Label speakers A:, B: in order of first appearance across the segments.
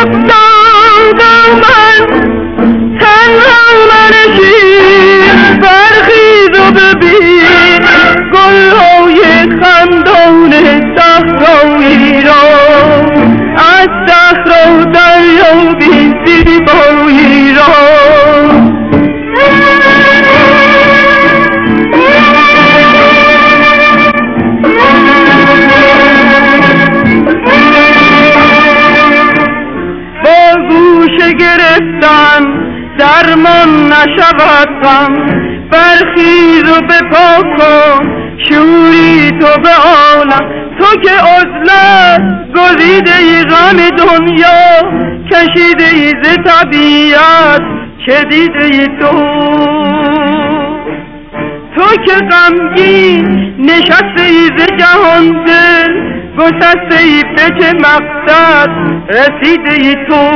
A: گفتا با من تنها منشین، برخیز و ببین گلهای خندان صحرایی را، از صحرا دریابی زیبایی را. گرفتن درمان نشود غم، برخیز و بپا کن شوری تو به عالم. تو که عزلت گزیده ای غم دنیا، کشیده ای ز طبیعت چه دیده ای تو که غمگین نشسته ای ز جهان دل، گسسته ای به چه مقصد رسیده ای تو.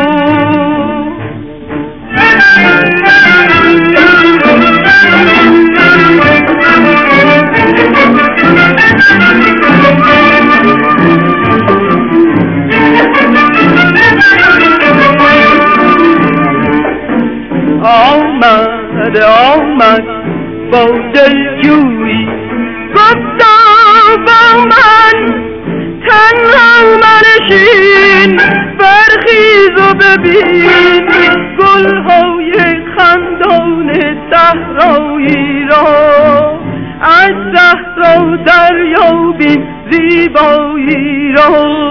A: آمد با دلجویی، گفتا با من تنها منشین، برخیز و ببین گلهای خندان صحرایی را، از صحرا دریابی زیبایی را.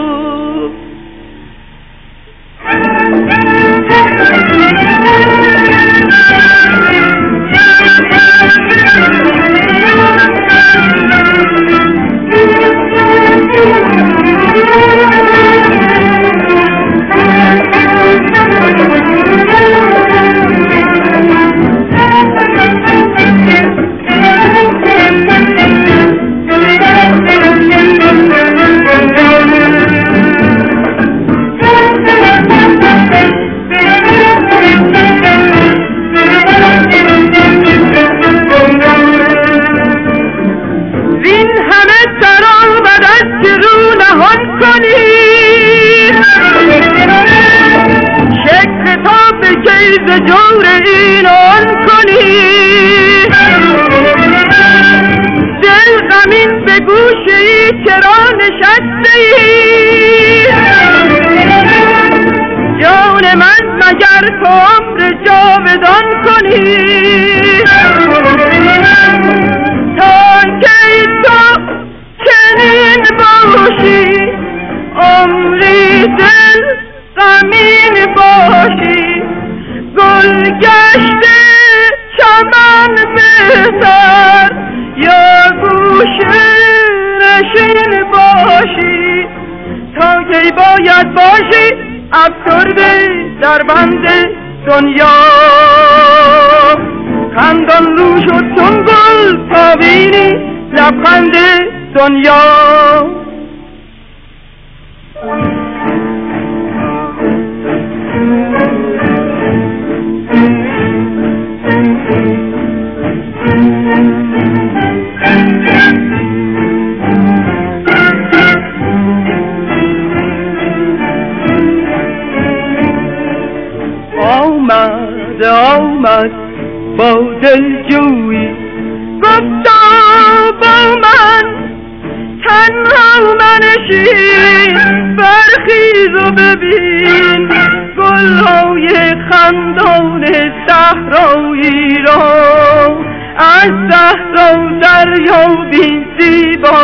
A: ز جور این آن کنی، دل غمین به گوشه ای چرا نشسته ای، جان من مگر تو عمر جاودان کنی، تا کی تو چنین باشی عمری دل غمین باشی، گل گشته چمن بهتر یا گوشه نشین باشی، تا کی باید باشی افسرده در بند دنیا، خندان رو شد چون گل تا بینی لبخند دنیا. آمد با دلجویی، گفتا با من تنها منشین، برخیز و ببین گلهای خندان صحرایی را، از صحرا دریابی زیبایی